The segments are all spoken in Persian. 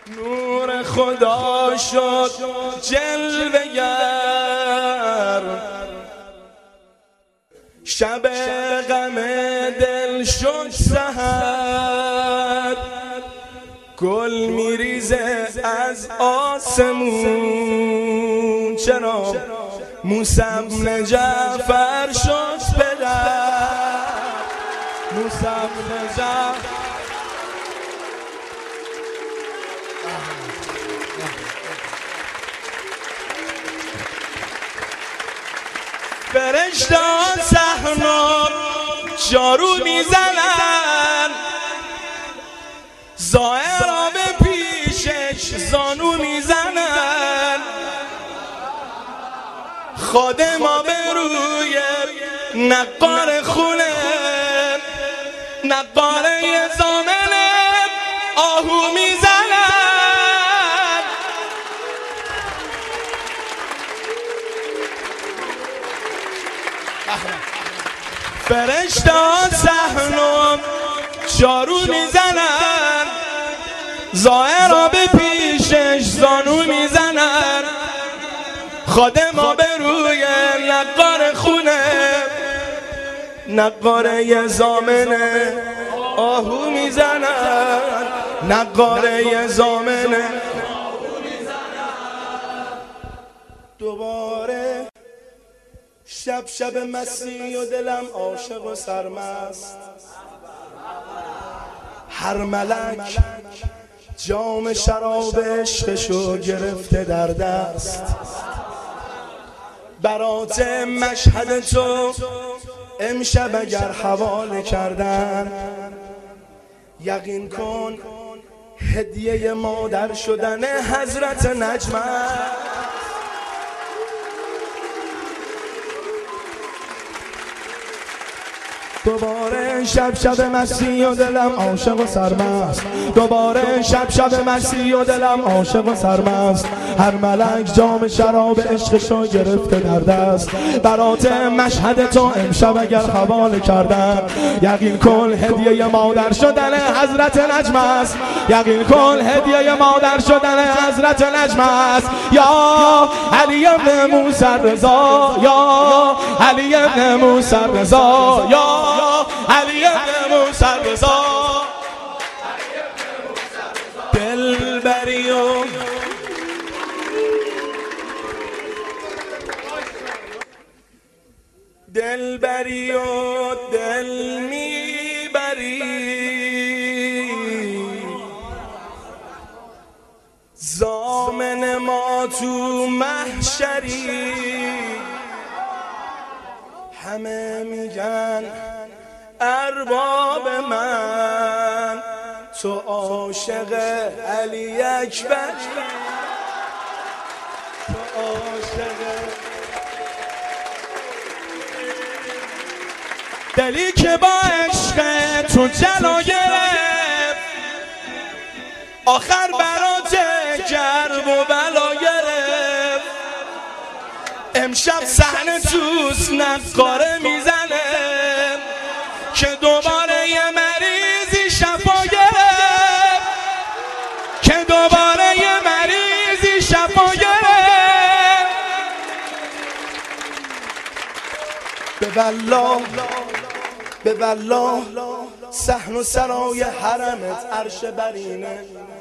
نور خدا شد جلوه گر، شب غم دل شد سحر. گل میریزه از آسمون، چرا موسی بن جعفر شد پدر. موسی بن جعفر فرشته‌ها صحنو جارو میزنن، ظاهرا به پیشش زانو میزنن. خادما به روی نقار خونه، نقاره زامن آهو میزنن. فرشته‌ها صحنو جارو میزنن، ظاهرا به پیشش زانو میزنن. خادما به روی نقار خونه، نقاره زامن آهو میزنن. نقاره زامن آهو میزنن. دوباره شب مسیح و دلم عاشق و سرمست. هر ملک جام شراب عشقشو گرفته در دست. برات مشهد تو امشب اگر حواله کردن، یقین کن هدیه مادر شدن حضرت نجم. دوباره شب مسیح و دلم عاشق و سرمست. دوباره شب مسیح و دلم عاشق و سرمست. هر ملک جام شراب عشقشو گرفته در دست. برات مشهد تو امشب اگر حواله کردن، یقین کن هدیه مادر شدن حضرت نجم است. یقین کن هدیه مادر شدن حضرت نجم است. یا علی ابن موسی رضا، یا علی ابن موسی رضا، یا علی ابن موسی رضا. دلبری و دلبری و دل میبری، ضامن ما تو محشری. همه میگن ارباب من، تو عاشق علی اکبر، تو عاشق. دلی که با عشق تو جلو گرفت، آخر برات کرب و بلا گرفت. امشب صحنه توست نقاره میزنه که دوباره یه مریضی شفا گرفت، که دوباره یه مریضی شفا گرفت. به والله به والله صحن و سرای حرمت عرش برینه.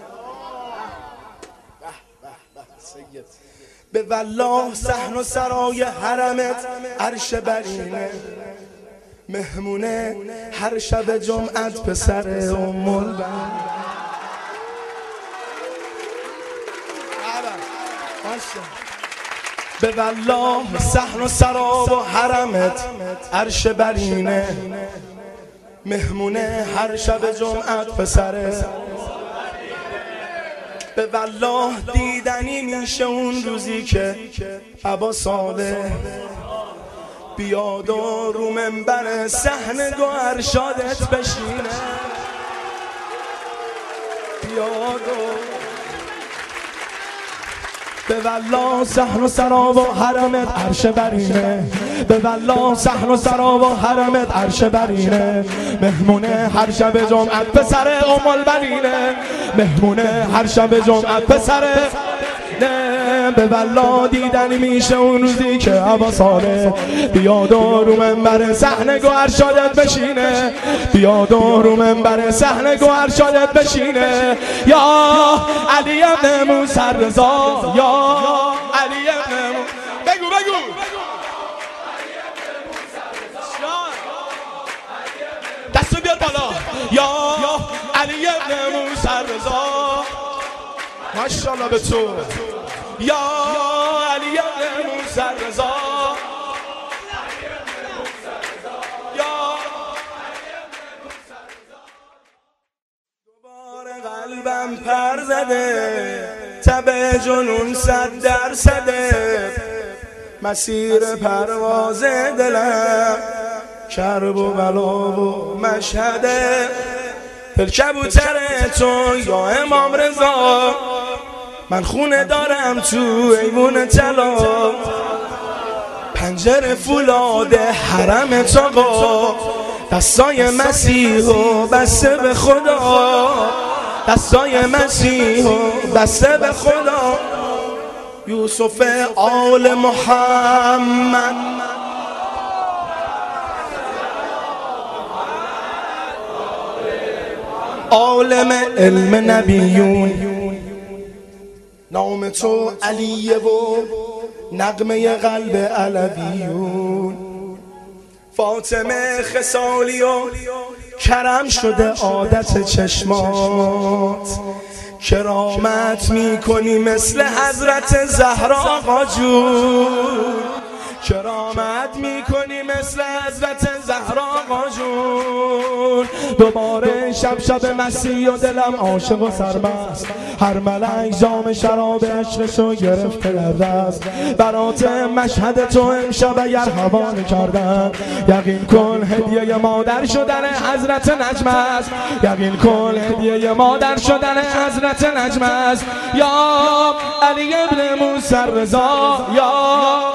به والله صحن و سرای حرمت عرش برینه. مهمونه هر شب جمعت پسر ام البنین. به والله صحن و سرا و حرمت عرش برینه. مهمونه هر شب جمعت پسر. به والله دیدنی میشه اون روزی که ابا صالح بیاد و رو منبر صحن دو ارشادت بشینه. بیاد و به والله صحن و سرا و حرمت عرش برینه. به والله صحن و سرا و حرمت عرش برینه، مهمونه هر شب جمعت پسر ام البنینه، مهمونه هر شب جمعت پسر به والله دیدن میشه اون روزی که عباسانه بیاد و رو منبر صحنه گوهر شادت بشینه، بیاد و رو منبر صحنه گوهر شادت بشینه. یا علی ابن موسی رضا، یا علی ابن بگو دستو بیاد بالا. یا علی ابن موسی رضا، ماشاءالله به تو. یا علی ابن موسی رضا، دوباره قلبم پر زده، تب جنون 100%، مسیر پرواز دلم کرب و بلا و مشهده. دل کبوتر تو یا امام رضا، من خونه دارم تو ایوون طلا، پنجره فولاد حرم تاقا، دستای مسیح و بسته به خدا، دستای مسیح و بسته به خدا. یوسف آل محمد، عالم علم نبیون، نام تو علیه و نغمه قلب علویون. فاطمه خصالی و کرم شده عادت چشمات، کرامت میکنی مثل حضرت زهرا آقا جون، کرامت میکنی مثل حضرت زهرا آقا جون. دوباره شب مسیح و دلم عاشق و سرمست، هر ملک جام شراب عشقشو گرفته در دست. برات مشهد تو امشب اگر هوانه کردم، یقین کن هدیه مادر شدن حضرت نجم است، یقین کن هدیه مادر شدن حضرت نجم است. یا علی ابن موسی رضا، یا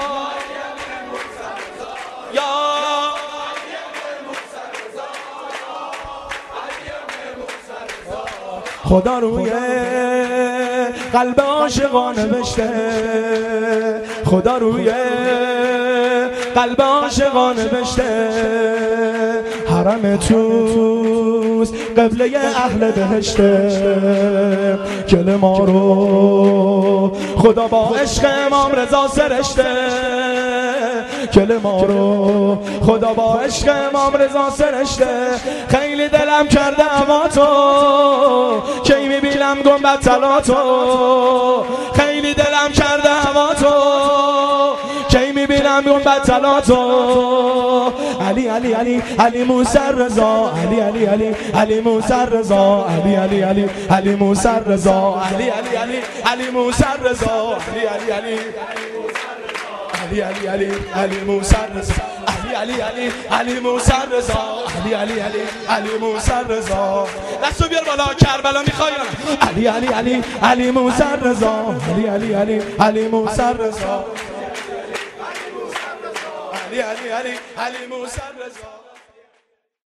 خدا روی قلب عاشقان نوشته، خدا روی قلب عاشقان نوشته. حرم توست قبله اهل بهشته، گل ما رو خدا با عشق امام رضا سرشته، گل ما رو خدا با عشق امام رضا سرشته. خیلی دلم کرده اما تو کی میبینم گنبد طلا تو، خیلی دلم کرده اما تو کی میبینم گنبد طلا تو. علی علی علی علی موسی رضا، علی علی علی علی موسی رضا، علی علی علی علی موسی رضا، علی علی علی علی موسی رضا، علی علی علی علی علی علی علی موسی رضا، علی علی علی علی موسی رضا، علی علی علی علی موسی رضا. دستو بیار بالا کربلا میخوای. علی علی علی علی موسی رضا، علی علی علی علی موسی رضا، علی علی علی علی موسی رضا.